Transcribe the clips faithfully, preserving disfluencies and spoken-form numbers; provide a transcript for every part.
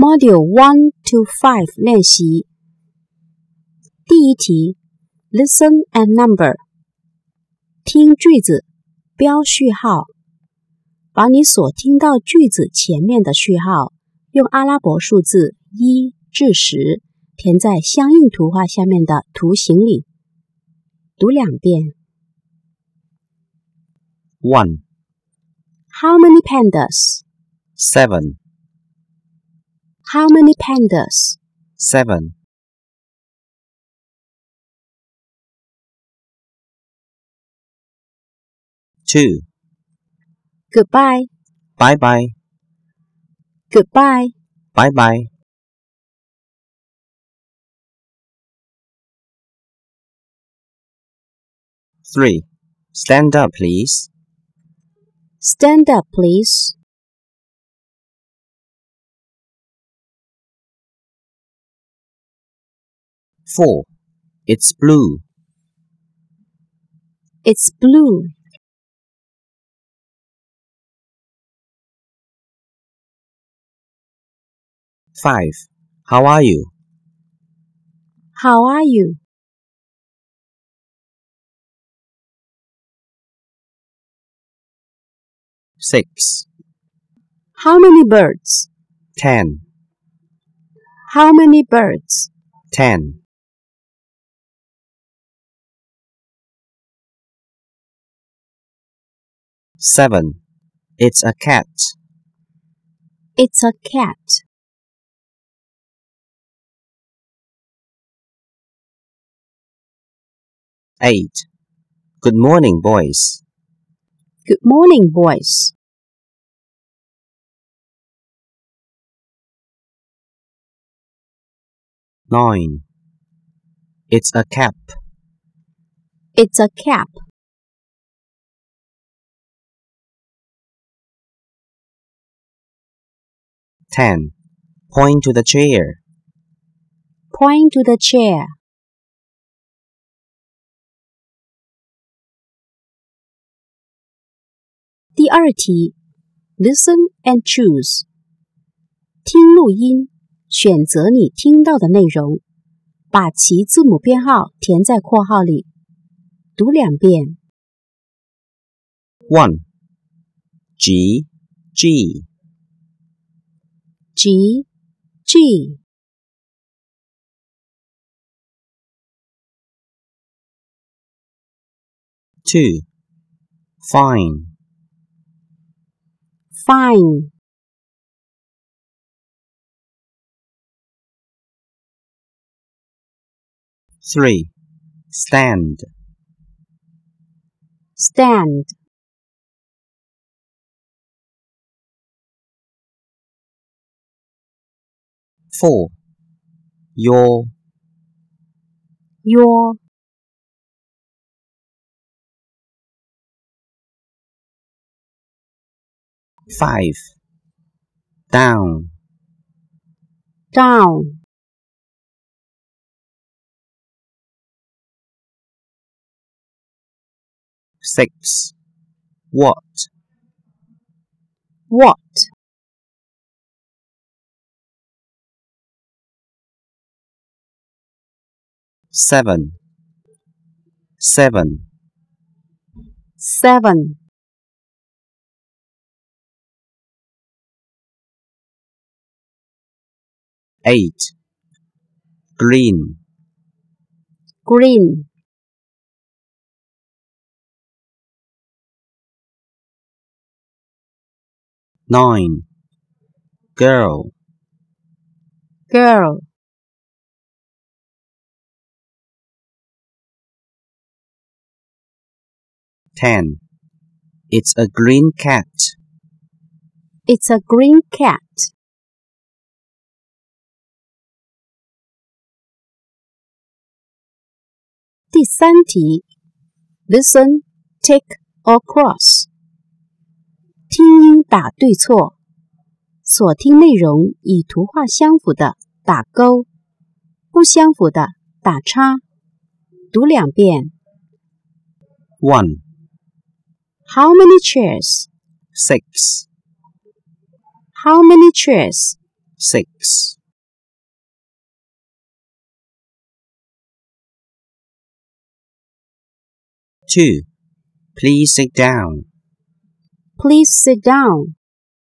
Module one to five 练习。第一题 Listen and number 听句子，标序号。把你所听到句子前面的序号用阿拉伯数字一至十填在相应图画下面的图形里。读两遍。 one. How many pandas? seven. How many pandas? seven. two. Goodbye. Bye bye. Goodbye. Bye bye. three. Stand up, please. Stand up, please. four. It's blue. It's blue. five. How are you? How are you? six. How many birds? ten. How many birds? ten. seven. It's a cat. It's a cat. eight. Good morning, boys. Good morning, boys. nine. It's a cap. It's a cap. ten. Point to the chair. Point to the chair.第二题 Listen and choose 听录音，选择你听到的内容，把其字母编号填在括号里。读两遍。 one. G. G. G. G. two. Fine. Fine. three. Stand. Stand. four. Your. Your. five. Down. Down. six. What? What? seven. seven. Seven. eight. Green. Green. nine. Girl. Girl. ten. It's a green cat. It's a green cat. 第三题 Listen, tick or cross 听音打对错，所听内容与图画相符的打勾，不相符的打叉。读两遍。 one. How many chairs? six. How many chairs? Six. Two. Please sit down. Please sit down.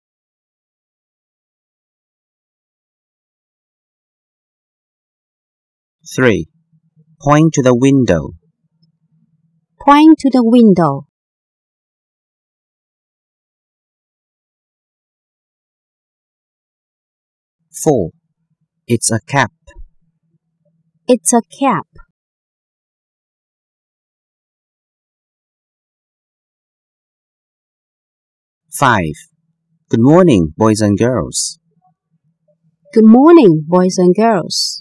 Three. Point to the window. Point to the window. Four. It's a cap. It's a cap. Five. Good morning, boys and girls. Good morning, boys and girls.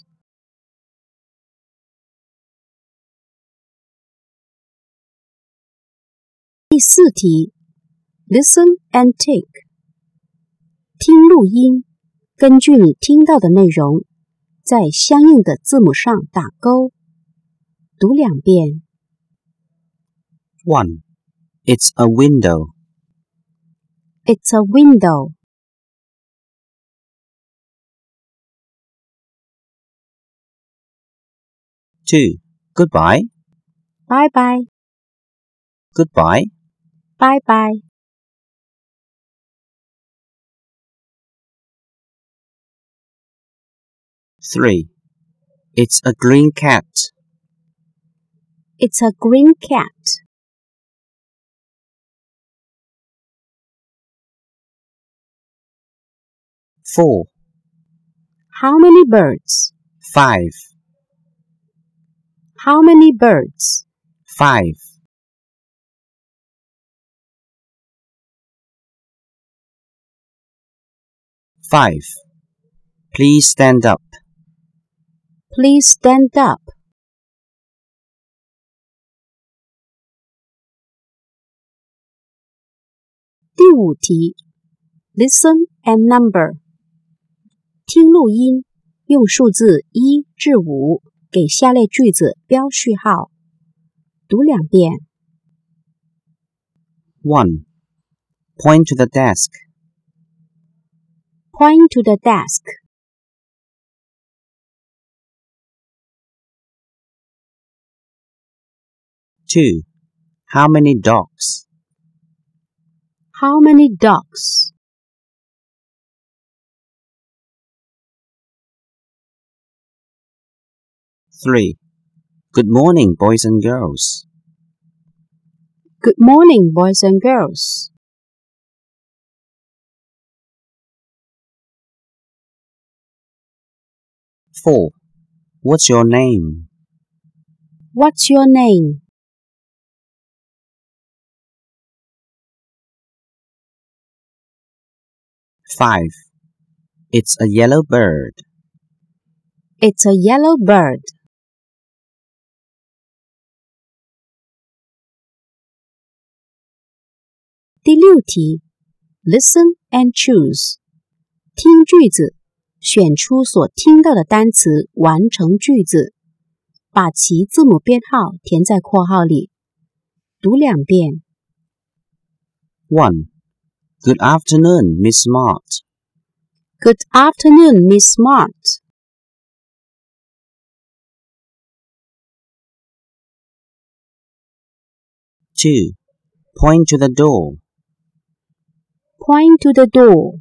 第四题 Listen and take. 听录音，根据你听到的内容，在相应的字母上打勾。读两遍。 One. It's a window. It's a window. Two. Goodbye. Bye bye. Goodbye. Bye bye. Three. It's a green cat. It's a green cat. Four. How many birds? Five. How many birds? Five. Five. Please stand up. Please stand up. 第五题 Listen and number. 听录音，用数字一至五给下列句子标序号。读两遍。 One. Point to the desk. Point to the desk. Two. How many dogs? How many dogs? Three. Good morning, boys and girls. Good morning, boys and girls. Four. What's your name? What's your name? Five. It's a yellow bird. It's a yellow bird. 第六题 Listen and choose. 听句子，选出所听到的单词，完成句子，把其字母编号填在括号里。读两遍。 One. Good afternoon, Miss Smart. Good afternoon, Miss Smart. Two. Point to the door. Point to the door.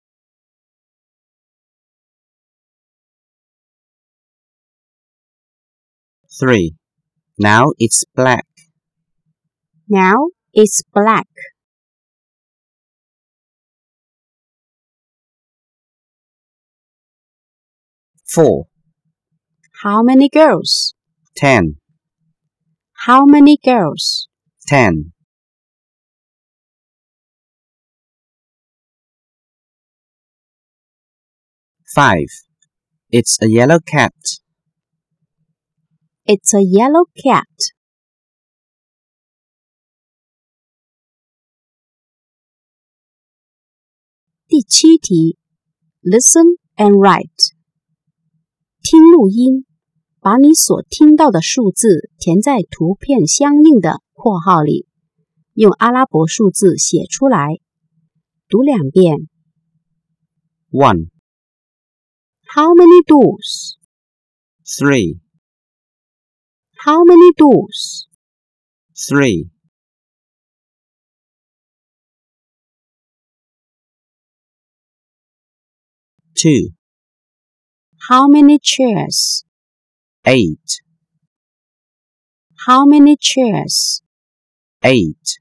Three. Now it's black. Now it's black. Four. How many girls? Ten. How many girls? Ten. Five. It's a yellow cat. It's a yellow cat. 第七题 Listen and write. 听录音，把你所听到的数字填在图片相应的括号里，用阿拉伯数字写出来。读两遍。 One. How many doors? Three. How many doors? Three. Two. How many chairs? Eight. How many chairs? Eight.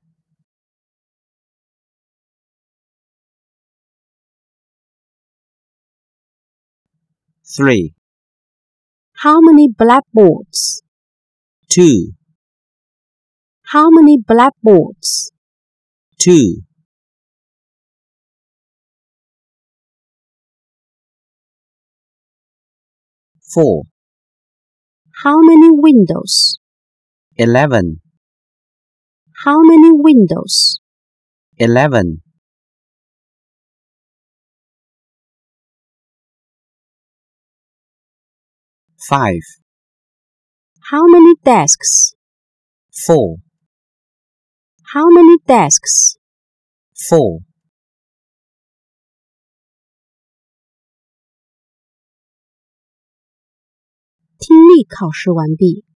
Three. How many blackboards? Two. How many blackboards? Two. Four. How many windows? Eleven. How many windows? Eleven. Five. How many desks? Four. How many desks? Four. 听力考试完毕。